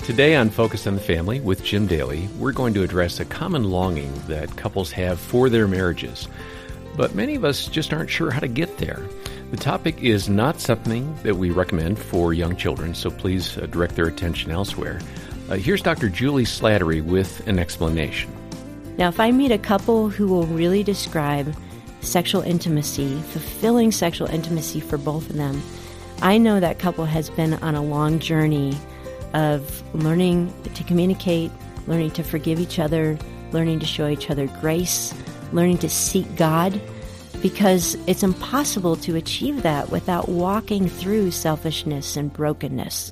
Today on Focus on the Family with Jim Daly, we're going to address a common longing that couples have for their marriages. But many of us just aren't sure how to get there. The topic is not something that we recommend for young children, so please direct their attention elsewhere. Here's Dr. Julie Slattery with an explanation. Now, if I meet a couple who will really describe sexual intimacy, fulfilling sexual intimacy for both of them, I know that couple has been on a long journey of learning to communicate, learning to forgive each other, learning to show each other grace, learning to seek God, because it's impossible to achieve that without walking through selfishness and brokenness.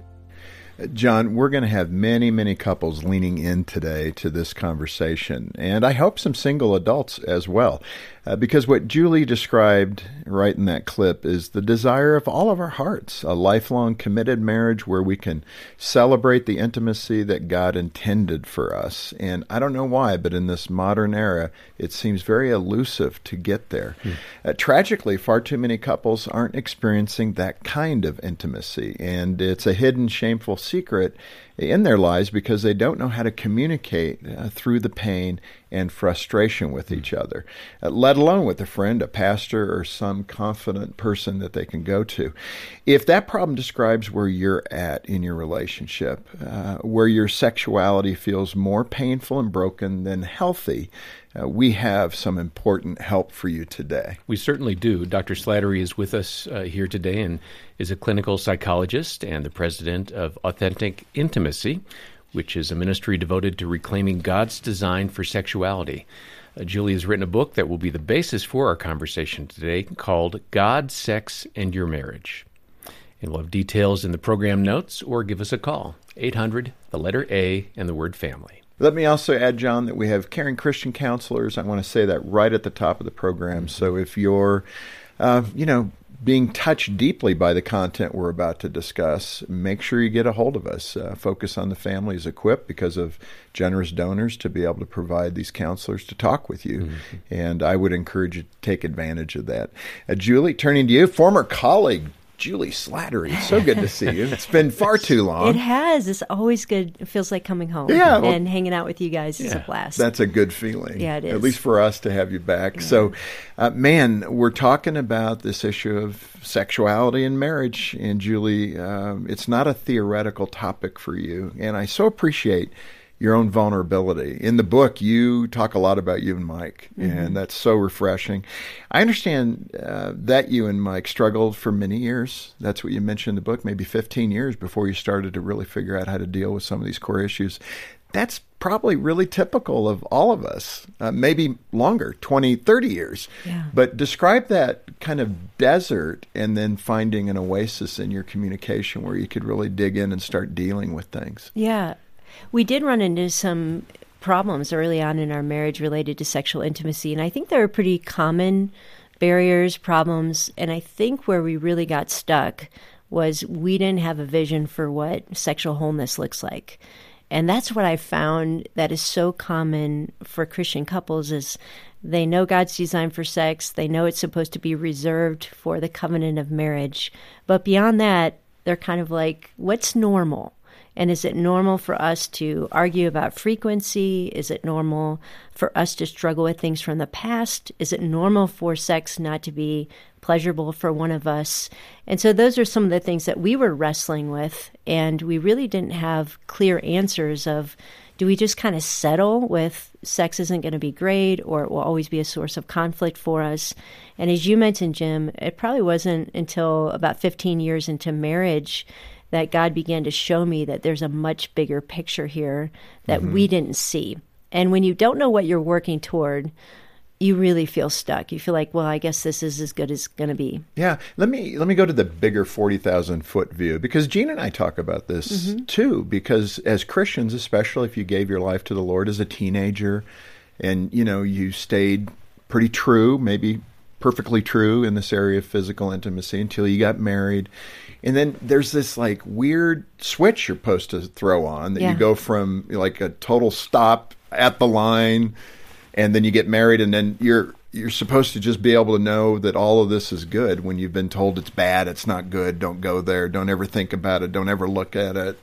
John, we're going to have many, many couples leaning in today to this conversation, and I hope some single adults as well, because what Julie described right in that clip is the desire of all of our hearts, a lifelong committed marriage where we can celebrate the intimacy that God intended for us. And I don't know why, but in this modern era, it seems very elusive to get there. Tragically, far too many couples aren't experiencing that kind of intimacy, and it's a hidden, shameful secret in their lives because they don't know how to communicate through the pain and frustration with each other, let alone with a friend, a pastor, or some confident person that they can go to. If that problem describes where you're at in your relationship, where your sexuality feels more painful and broken than healthy, we have some important help for you today. We certainly do. Dr. Slattery is with us here today and is a clinical psychologist and the president of Authentic Intimacy, which is a ministry devoted to reclaiming God's design for sexuality. Julie has written a book that will be the basis for our conversation today called God, Sex, and Your Marriage. And we'll have details in the program notes or give us a call, 800, the letter A, and the word family. Let me also add, John, that we have caring Christian counselors. I want to say that right at the top of the program. So if you're, being touched deeply by the content we're about to discuss, make sure you get a hold of us. Focus on the Family is equipped because of generous donors to be able to provide these counselors to talk with you. Mm-hmm. And I would encourage you to take advantage of that. Julie, turning to you, former colleague, Julie Slattery. It's so good to see you. It's been far too long. It has. It's always good. It feels like coming home. Yeah, and hanging out with you guys is a blast. That's a good feeling. Yeah, it is. At least for us to have you back. Yeah. So, we're talking about this issue of sexuality and marriage. And Julie, it's not a theoretical topic for you. And I so appreciate your own vulnerability. In the book, you talk a lot about you and Mike, and that's so refreshing. I understand that you and Mike struggled for many years. That's what you mentioned in the book, maybe 15 years before you started to really figure out how to deal with some of these core issues. That's probably really typical of all of us, maybe longer, 20, 30 years. Yeah. But describe that kind of desert and then finding an oasis in your communication where you could really dig in and start dealing with things. Yeah. We did run into some problems early on in our marriage related to sexual intimacy, and I think there were pretty common barriers, problems, and I think where we really got stuck was we didn't have a vision for what sexual wholeness looks like. And that's what I found that is so common for Christian couples is they know God's design for sex, they know it's supposed to be reserved for the covenant of marriage, but beyond that, they're kind of like, what's normal? And is it normal for us to argue about frequency? Is it normal for us to struggle with things from the past? Is it normal for sex not to be pleasurable for one of us? And so those are some of the things that we were wrestling with, and we really didn't have clear answers of, do we just kind of settle with sex isn't going to be great or it will always be a source of conflict for us? And as you mentioned, Jim, it probably wasn't until about 15 years into marriage that God began to show me that there's a much bigger picture here that we didn't see. And when you don't know what you're working toward, you really feel stuck. You feel like, well, I guess this is as good as it's going to be. Yeah. Let me go to the bigger 40,000-foot view, because Gene and I talk about this too, because as Christians, especially if you gave your life to the Lord as a teenager and, you stayed pretty true, maybe perfectly true in this area of physical intimacy until you got married. And then there's this like weird switch you're supposed to throw on that you go from like a total stop at the line, and then you get married, and then you're supposed to just be able to know that all of this is good when you've been told it's bad, it's not good, don't go there, don't ever think about it, don't ever look at it. Yeah.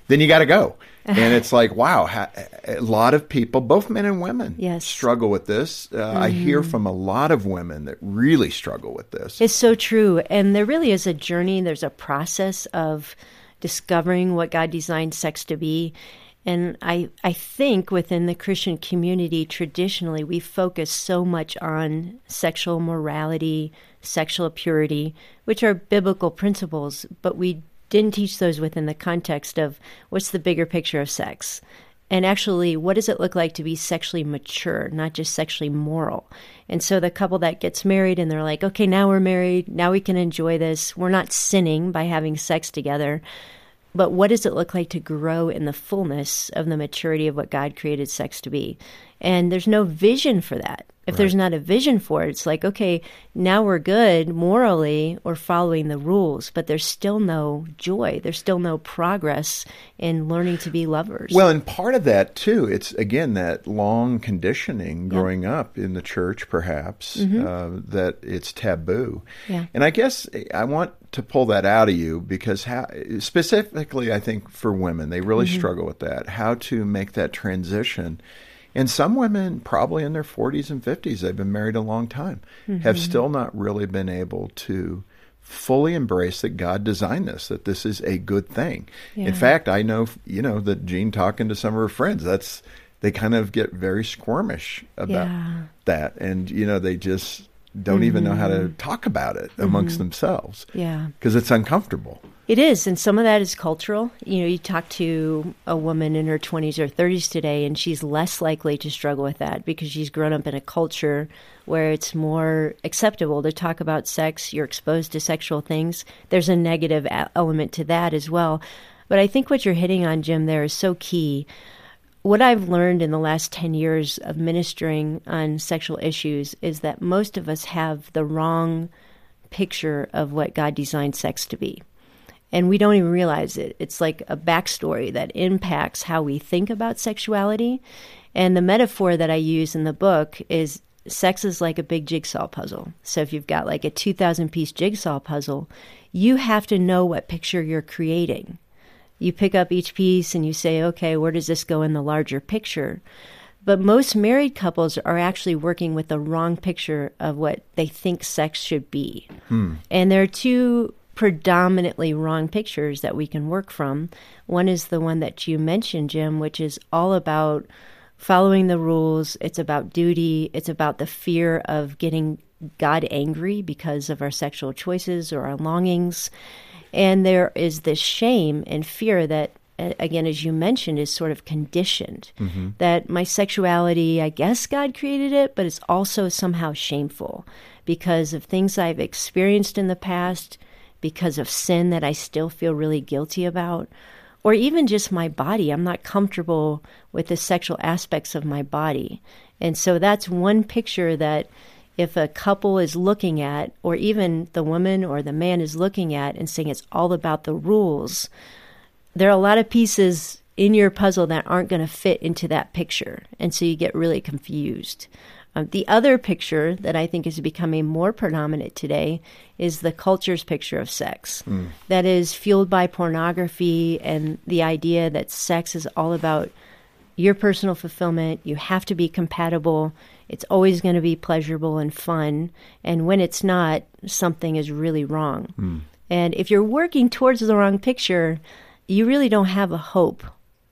then you got to go. And it's like, wow, a lot of people, both men and women, struggle with this. I hear from a lot of women that really struggle with this. It's so true. And there really is a journey. There's a process of discovering what God designed sex to be. And I think within the Christian community, traditionally, we focus so much on sexual morality, sexual purity, which are biblical principles, but we didn't teach those within the context of what's the bigger picture of sex. And actually, what does it look like to be sexually mature, not just sexually moral? And so the couple that gets married and they're like, okay, now we're married, now we can enjoy this. We're not sinning by having sex together. But what does it look like to grow in the fullness of the maturity of what God created sex to be? And there's no vision for that. If there's not a vision for it, it's like, okay, now we're good morally or following the rules, but there's still no joy. There's still no progress in learning to be lovers. Well, and part of that, too, it's, again, that long conditioning growing up in the church, perhaps, that it's taboo. Yeah. And I guess I want to pull that out of you because specifically, I think, for women, they really struggle with that, how to make that transition. And some women, probably in their 40s and 50s, they've been married a long time, have still not really been able to fully embrace that God designed this, that this is a good thing. Yeah. In fact, I know, that Jean, talking to some of her friends, they kind of get very squirmish about that. And, they just don't even know how to talk about it amongst themselves. Yeah. Because it's uncomfortable. It is, and some of that is cultural. You talk to a woman in her 20s or 30s today, and she's less likely to struggle with that because she's grown up in a culture where it's more acceptable to talk about sex. You're exposed to sexual things. There's a negative element to that as well. But I think what you're hitting on, Jim, there is so key. What I've learned in the last 10 years of ministering on sexual issues is that most of us have the wrong picture of what God designed sex to be. And we don't even realize it. It's like a backstory that impacts how we think about sexuality. And the metaphor that I use in the book is sex is like a big jigsaw puzzle. So if you've got like a 2,000-piece jigsaw puzzle, you have to know what picture you're creating. You pick up each piece and you say, okay, where does this go in the larger picture? But most married couples are actually working with the wrong picture of what they think sex should be. And there are two predominantly wrong pictures that we can work from. One is the one that you mentioned, Jim, which is all about following the rules. It's about duty. It's about the fear of getting God angry because of our sexual choices or our longings. And there is this shame and fear that, again, as you mentioned, is sort of conditioned. That my sexuality, I guess God created it, but it's also somehow shameful because of things I've experienced in the past, because of sin that I still feel really guilty about, or even just my body. I'm not comfortable with the sexual aspects of my body. And so that's one picture that if a couple is looking at, or even the woman or the man is looking at and saying it's all about the rules, there are a lot of pieces in your puzzle that aren't going to fit into that picture. And so you get really confused. The other picture that I think is becoming more predominant today is the culture's picture of sex. That is fueled by pornography and the idea that sex is all about your personal fulfillment. You have to be compatible. It's always going to be pleasurable and fun. And when it's not, something is really wrong. And if you're working towards the wrong picture, you really don't have a hope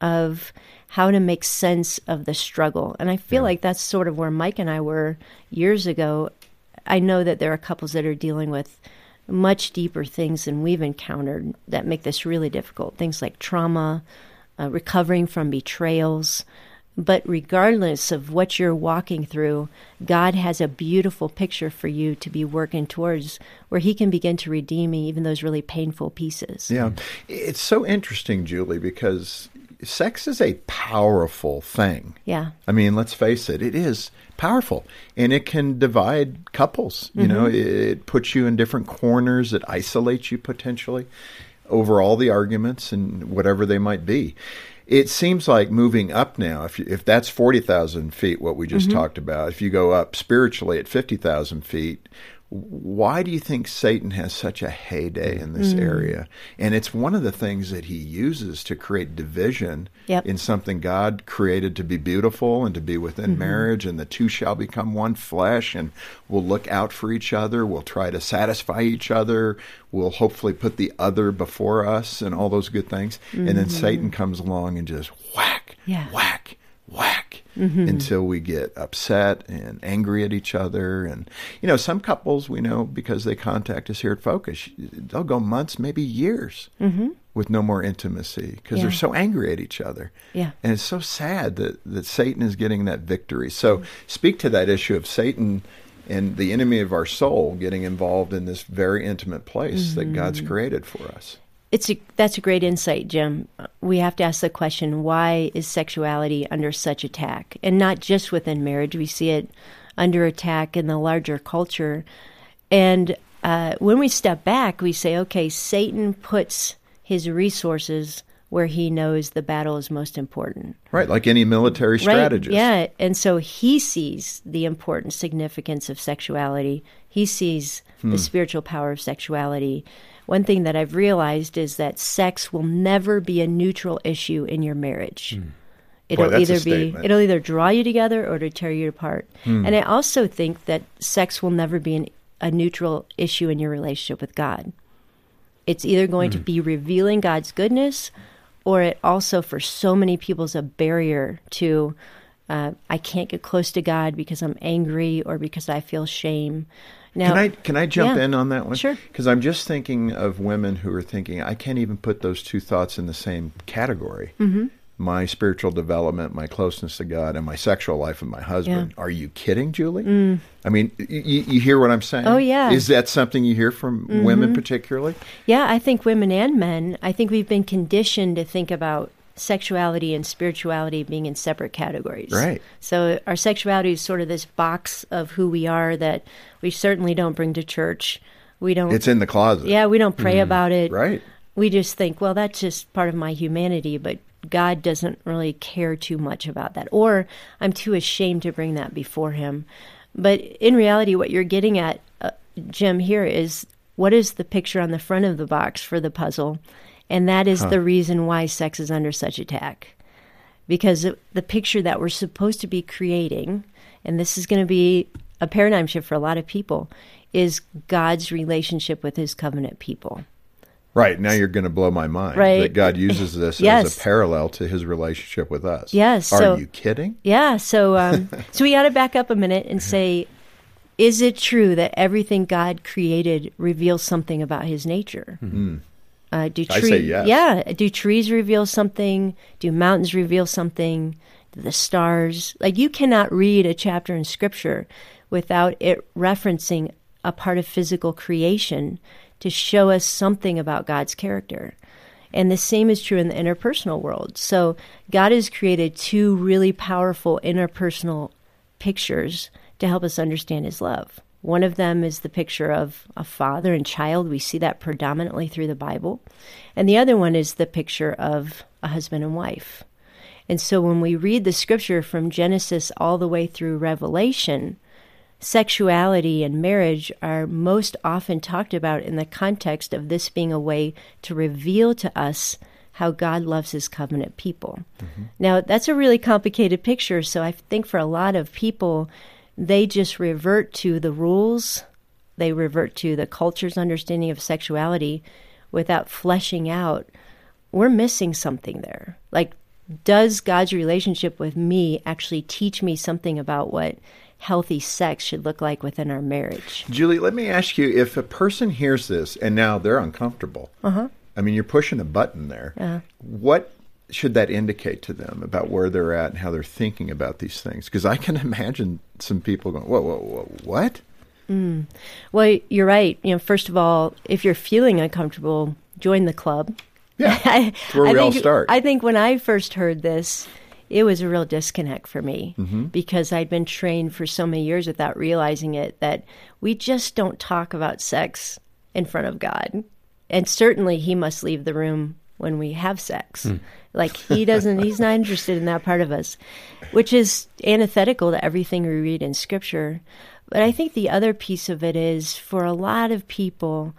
of how to make sense of the struggle. And I feel like that's sort of where Mike and I were years ago. I know that there are couples that are dealing with much deeper things than we've encountered that make this really difficult. Things like trauma, recovering from betrayals. But regardless of what you're walking through, God has a beautiful picture for you to be working towards where he can begin to redeem even those really painful pieces. Yeah. It's so interesting, Julie, because sex is a powerful thing. Yeah. I mean, let's face it, it is powerful. And it can divide couples. You know, it puts you in different corners. It isolates you potentially over all the arguments and whatever they might be. It seems like moving up now, if that's 40,000 feet, what we just talked about, if you go up spiritually at 50,000 feet, why do you think Satan has such a heyday in this area? And it's one of the things that he uses to create division in something God created to be beautiful and to be within marriage, and the two shall become one flesh, and we'll look out for each other, we'll try to satisfy each other, we'll hopefully put the other before us, and all those good things. And then Satan comes along and just whack, whack, whack, until we get upset and angry at each other. And, some couples we know, because they contact us here at Focus, they'll go months, maybe years with no more intimacy because they're so angry at each other. And it's so sad that Satan is getting that victory. So speak to that issue of Satan and the enemy of our soul getting involved in this very intimate place that God's created for us. That's a great insight, Jim. We have to ask the question, why is sexuality under such attack? And not just within marriage. We see it under attack in the larger culture. And when we step back, we say, okay, Satan puts his resources where he knows the battle is most important. Right, like any military strategist. Yeah, and so he sees the important significance of sexuality. He sees the spiritual power of sexuality. One thing that I've realized is that sex will never be a neutral issue in your marriage. It'll either draw you together or to tear you apart. And I also think that sex will never be a neutral issue in your relationship with God. It's either going to be revealing God's goodness, or it also, for so many people, is a barrier to, I can't get close to God because I'm angry or because I feel shame. Now, can I jump in on that one? Sure. Because I'm just thinking of women who are thinking, I can't even put those two thoughts in the same category. My spiritual development, my closeness to God, and my sexual life with my husband. Are you kidding, Julie? I mean, you hear what I'm saying? Oh, yeah. Is that something you hear from women particularly? Yeah, I think women and men. I think we've been conditioned to think about sexuality and spirituality being in separate categories. Right. So our sexuality is sort of this box of who we are that we certainly don't bring to church. We don't. It's in the closet. Yeah, we don't pray about it. Right. We just think, well, that's just part of my humanity, but God doesn't really care too much about that. Or I'm too ashamed to bring that before him. But in reality, what you're getting at, Jim, here is what is the picture on the front of the box for the puzzle? And that is the reason why sex is under such attack. Because the picture that we're supposed to be creating, and this is going to be a paradigm shift for a lot of people, is God's relationship with his covenant people. Right. Now you're going to blow my mind that God uses this as a parallel to his relationship with us. Yes. Are you kidding? Yeah. So so we got to back up a minute and say, is it true that everything God created reveals something about his nature? I say yes. Yeah. Do trees reveal something? Do mountains reveal something? Do the stars? Like, you cannot read a chapter in Scripture without it referencing a part of physical creation to show us something about God's character. And the same is true in the interpersonal world. So God has created two really powerful interpersonal pictures to help us understand his love. One of them is the picture of a father and child. We see that predominantly through the Bible. And the other one is the picture of a husband and wife. And so when we read the Scripture from Genesis all the way through Revelation, sexuality and marriage are most often talked about in the context of this being a way to reveal to us how God loves his covenant people. Now, that's a really complicated picture, so I think for a lot of people, they just revert to the rules, they revert to the culture's understanding of sexuality without fleshing out. We're missing something there. Like, does God's relationship with me actually teach me something about what healthy sex should look like within our marriage? Julie, let me ask you, if a person hears this and now they're uncomfortable, I mean, you're pushing a button there. What should that indicate to them about where they're at and how they're thinking about these things? Because I can imagine some people going, whoa, what? Well, you're right. First of all, if you're feeling uncomfortable, join the club. Yeah, that's where we all start. I think when I first heard this, it was a real disconnect for me because I'd been trained for so many years without realizing it that we just don't talk about sex in front of God. And certainly he must leave the room when we have sex. Like, he's not interested in that part of us, which is antithetical to everything we read in Scripture. But I think the other piece of it is, for a lot of people,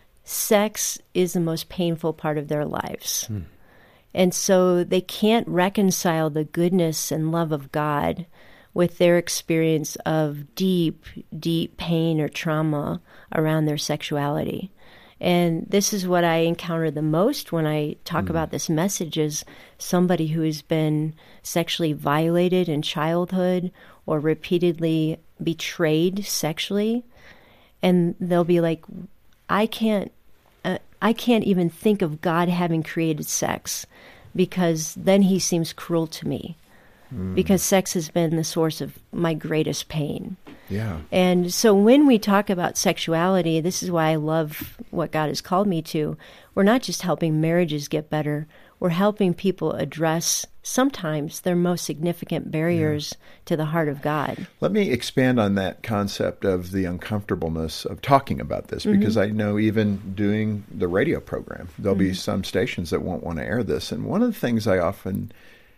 sex is the most painful part of their lives. And so they can't reconcile the goodness and love of God with their experience of deep, deep pain or trauma around their sexuality. And this is what I encounter the most when I talk about this message, is somebody who has been sexually violated in childhood or repeatedly betrayed sexually. And they'll be like, I can't even think of God having created sex, because then he seems cruel to me, because sex has been the source of my greatest pain. Yeah. And so when we talk about sexuality, this is why I love what God has called me to. We're not just helping marriages get better. We're helping people address sometimes their most significant barriers to the heart of God. Let me expand on that concept of the uncomfortableness of talking about this, because I know even doing the radio program, there'll be some stations that won't want to air this. And one of the things I often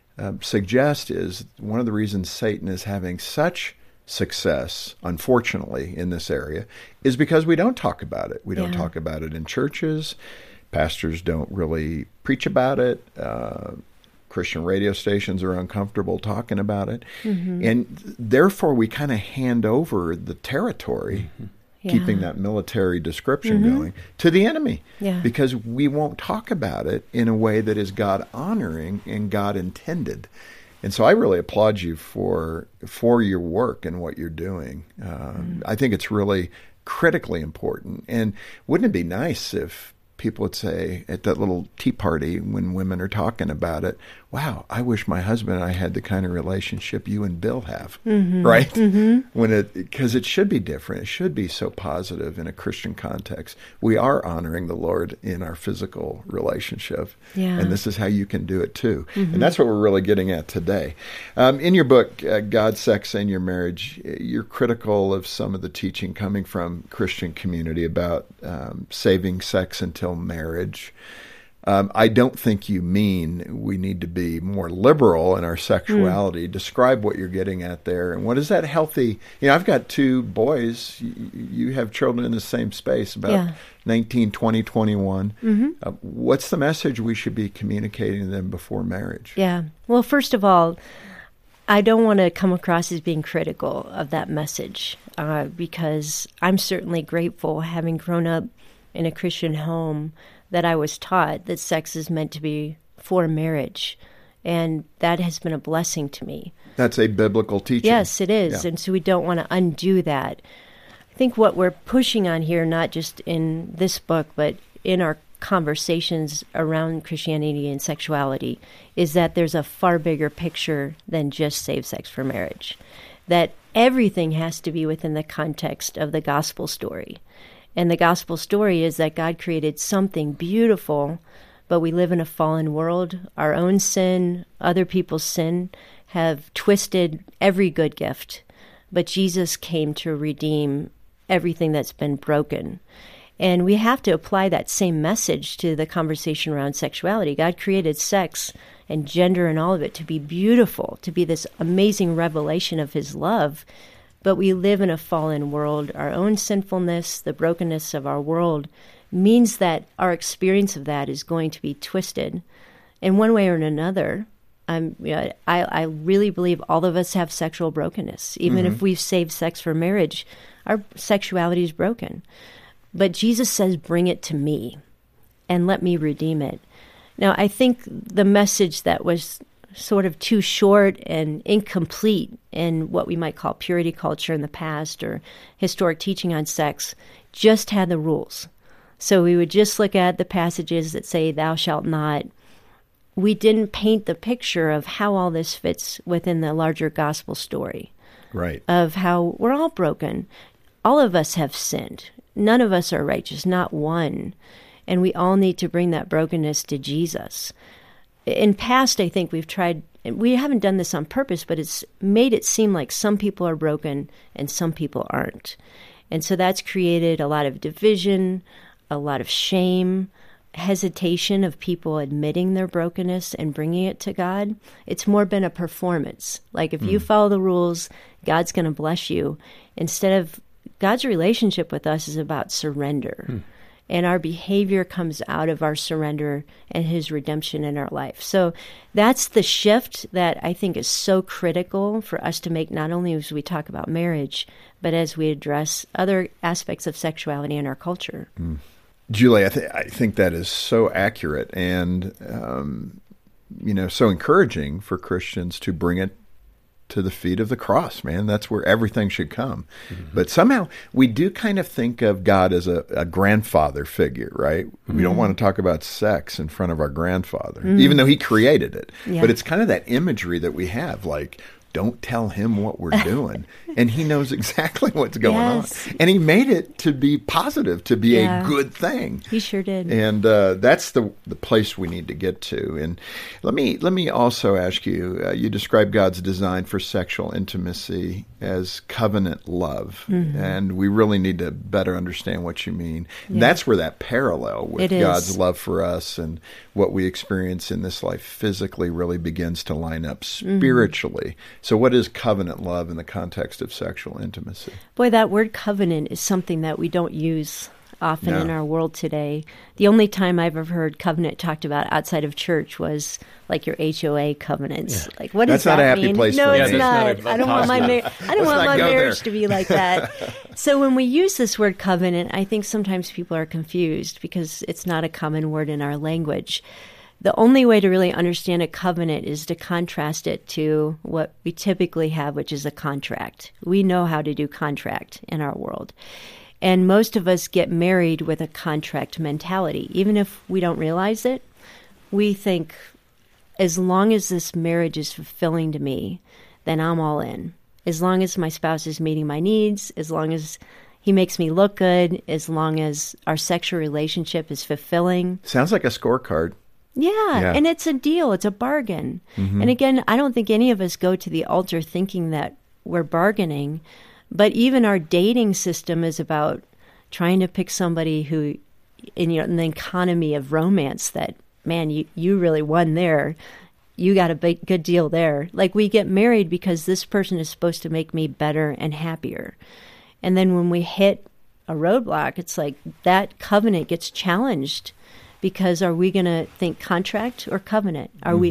suggest is one of the reasons Satan is having such success, unfortunately, in this area is because we don't talk about it. We don't talk about it in churches. Pastors don't really preach about it. Christian radio stations are uncomfortable talking about it. And therefore, we kind of hand over the territory, keeping that military description going, to the enemy, because we won't talk about it in a way that is God-honoring and God-intended. And so I really applaud you for your work and what you're doing. I think it's really critically important. And wouldn't it be nice if people would say at that little tea party when women are talking about it, wow, I wish my husband and I had the kind of relationship you and Bill have, right? Because it should be different. It should be so positive in a Christian context. We are honoring the Lord in our physical relationship, and this is how you can do it too. And that's what we're really getting at today. In your book, God, Sex, and Your Marriage, you're critical of some of the teaching coming from Christian community about saving sex until marriage. I don't think you mean we need to be more liberal in our sexuality. Describe what you're getting at there. And what is that healthy? You know, I've got two boys. You have children in the same space, about 19, 20, 21. What's the message we should be communicating to them before marriage? Yeah. Well, first of all, I don't want to come across as being critical of that message, because I'm certainly grateful, having grown up in a Christian home, that I was taught that sex is meant to be for marriage. And that has been a blessing to me. That's a biblical teaching. Yes, it is. And so we don't want to undo that. I think what we're pushing on here, not just in this book, but in our conversations around Christianity and sexuality, is that there's a far bigger picture than just save sex for marriage. That everything has to be within the context of the gospel story. And the gospel story is that God created something beautiful, but we live in a fallen world. Our own sin, other people's sin, have twisted every good gift. But Jesus came to redeem everything that's been broken. And we have to apply that same message to the conversation around sexuality. God created sex and gender and all of it to be beautiful, to be this amazing revelation of his love. But we live in a fallen world. Our own sinfulness, the brokenness of our world, means that our experience of that is going to be twisted in one way or another. I really believe all of us have sexual brokenness. Even if we've saved sex for marriage, our sexuality is broken. But Jesus says, bring it to me and let me redeem it. Now, I think the message that was sort of too short and incomplete in what we might call purity culture in the past, or historic teaching on sex, just had the rules. So we would just look at the passages that say, thou shalt not. We didn't paint the picture of how all this fits within the larger gospel story. Right. Of how we're all broken. All of us have sinned. None of us are righteous, not one. And we all need to bring that brokenness to Jesus. In past, I think we've tried, and we haven't done this on purpose, but it's made it seem like some people are broken and some people aren't. And so that's created a lot of division, a lot of shame, hesitation of people admitting their brokenness and bringing it to God. It's more been a performance. Like if you follow the rules, God's going to bless you. Instead of God's relationship with us is about surrender. And our behavior comes out of our surrender and his redemption in our life. So that's the shift that I think is so critical for us to make, not only as we talk about marriage, but as we address other aspects of sexuality in our culture. Julie, I think that is so accurate and, so encouraging for Christians to bring it to the feet of the cross, man. That's where everything should come. But somehow we do kind of think of God as a grandfather figure, right? We don't want to talk about sex in front of our grandfather, even though he created it. Yeah. But it's kind of that imagery that we have, like, don't tell him what we're doing. And he knows exactly what's going on. And he made it to be positive, to be a good thing. He sure did. And that's the place we need to get to. And let me also ask you, you describe God's design for sexual intimacy as covenant love. And we really need to better understand what you mean. Yeah. That's where that parallel with God's love for us and what we experience in this life physically really begins to line up spiritually. So what is covenant love in the context of sexual intimacy? Boy, that word covenant is something that we don't use often in our world today. The only time I've ever heard covenant talked about outside of church was like your HOA covenants. Like, what does that mean? That's not a happy place no, for me. it's not. I don't want my marriage to be like that. So when we use this word covenant, I think sometimes people are confused because it's not a common word in our language. The only way to really understand a covenant is to contrast it to what we typically have, which is a contract. We know how to do contract in our world. And most of us get married with a contract mentality. Even if we don't realize it, we think, as long as this marriage is fulfilling to me, then I'm all in. As long as my spouse is meeting my needs, as long as he makes me look good, as long as our sexual relationship is fulfilling. Sounds like a scorecard. Yeah, and it's a deal. It's a bargain. And again, I don't think any of us go to the altar thinking that we're bargaining, but even our dating system is about trying to pick somebody who, in the economy of romance, that, man, you really won there. You got a good deal there. Like, we get married because this person is supposed to make me better and happier. And then when we hit a roadblock, it's like that covenant gets challenged. Because are we going to think contract or covenant?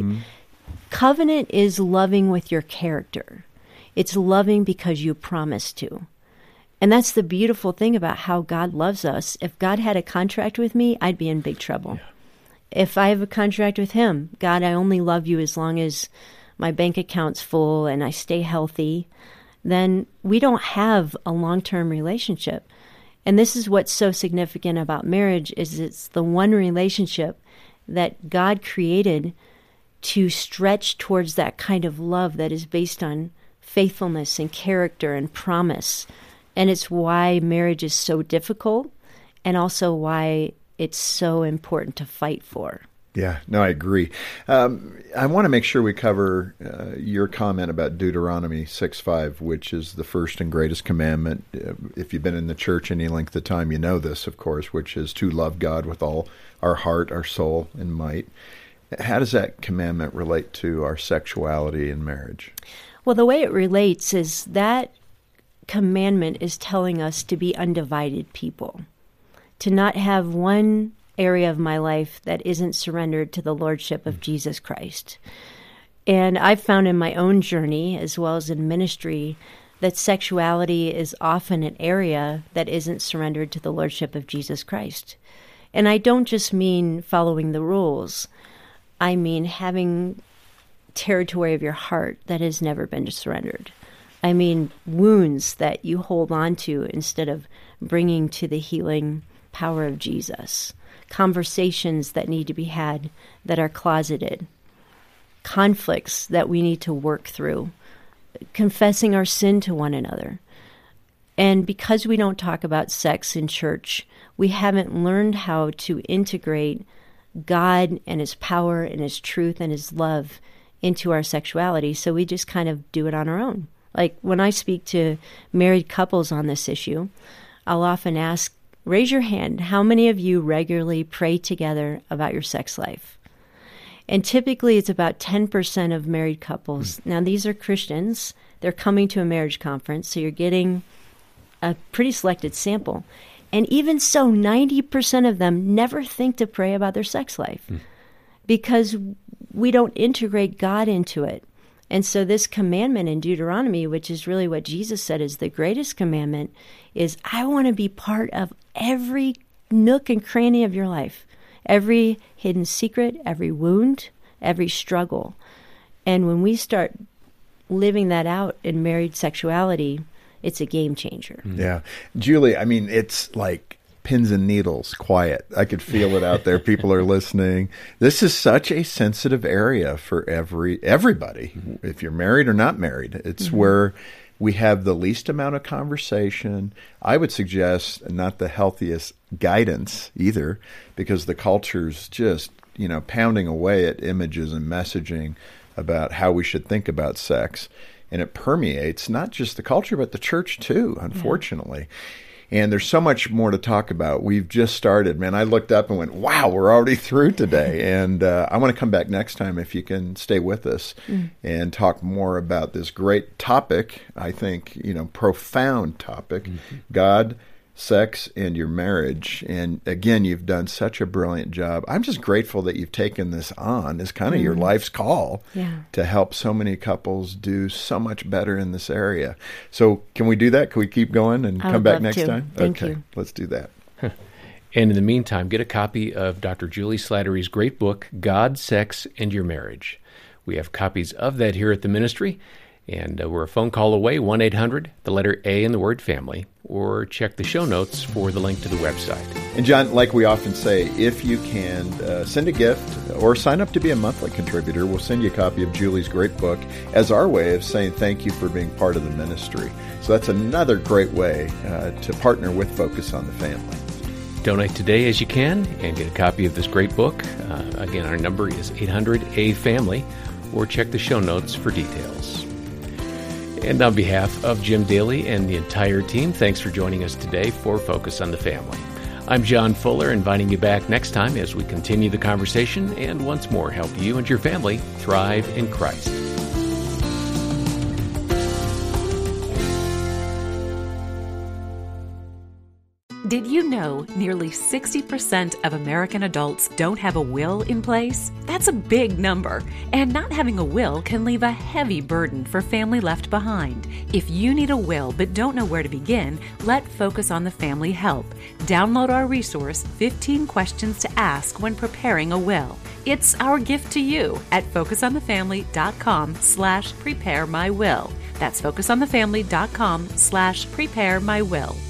Covenant is loving with your character. It's loving because you promised to. And that's the beautiful thing about how God loves us. If God had a contract with me, I'd be in big trouble. If I have a contract with him, God, I only love you as long as my bank account's full and I stay healthy, then we don't have a long-term relationship. And this is what's so significant about marriage, is it's the one relationship that God created to stretch towards that kind of love that is based on faithfulness and character and promise. And it's why marriage is so difficult and also why it's so important to fight for. Yeah, no, I agree. I want to make sure we cover your comment about Deuteronomy 6:5, which is the first and greatest commandment. If you've been in the church any length of time, you know this, of course, which is to love God with all our heart, our soul, and might. How does that commandment relate to our sexuality in marriage? Well, the way it relates is that commandment is telling us to be undivided people, to not have one area of my life that isn't surrendered to the Lordship of Jesus Christ. And I've found in my own journey, as well as in ministry, that sexuality is often an area that isn't surrendered to the Lordship of Jesus Christ. And I don't just mean following the rules. I mean having territory of your heart that has never been surrendered. I mean wounds that you hold on to instead of bringing to the healing power of Jesus. Conversations that need to be had that are closeted, conflicts that we need to work through, confessing our sin to one another. And because we don't talk about sex in church, we haven't learned how to integrate God and his power and his truth and his love into our sexuality, so we just kind of do it on our own. Like when I speak to married couples on this issue, I'll often ask Raise your hand. How many of you regularly pray together about your sex life? And typically it's about 10% of married couples. Now, these are Christians. They're coming to a marriage conference, so you're getting a pretty selected sample. And even so, 90% of them never think to pray about their sex life because we don't integrate God into it. And so this commandment in Deuteronomy, which is really what Jesus said is the greatest commandment, is I want to be part of every nook and cranny of your life, every hidden secret, every wound, every struggle. And when we start living that out in married sexuality, it's a game changer. Yeah. Julie, I mean, it's like pins and needles, quiet. I could feel it out there. People are listening. This is such a sensitive area for everybody, if you're married or not married. It's where we have the least amount of conversation. I would suggest not the healthiest guidance either, because the culture's just, pounding away at images and messaging about how we should think about sex. And it permeates not just the culture, but the church too, unfortunately. Yeah. And there's so much more to talk about. We've just started. Man, I looked up and went, wow, we're already through today. And I want to come back next time if you can stay with us and talk more about this great topic, I think, profound topic, God, sex, and your marriage. And again, you've done such a brilliant job. I'm just grateful that you've taken this on as kind of your life's call to help so many couples do so much better in this area. So can we do that? Can we keep going and come back next time? Thank you. Let's do that. And in the meantime, get a copy of Dr. Julie Slattery's great book, God, Sex, and Your Marriage. We have copies of that here at the ministry. And we're a phone call away, 1-800, the letter A in the word family, or check the show notes for the link to the website. And John, like we often say, if you can send a gift or sign up to be a monthly contributor, we'll send you a copy of Julie's great book as our way of saying thank you for being part of the ministry. So that's another great way to partner with Focus on the Family. Donate today as you can and get a copy of this great book. Again, our number is 800-A-FAMILY, or check the show notes for details. And on behalf of Jim Daly and the entire team, thanks for joining us today for Focus on the Family. I'm John Fuller, inviting you back next time as we continue the conversation and once more help you and your family thrive in Christ. Did you know nearly 60% of American adults don't have a will in place? That's a big number, and not having a will can leave a heavy burden for family left behind. If you need a will but don't know where to begin, let Focus on the Family help. Download our resource, 15 Questions to Ask When Preparing a Will. It's our gift to you at focusonthefamily.com/preparemywill. That's focusonthefamily.com/preparemywill.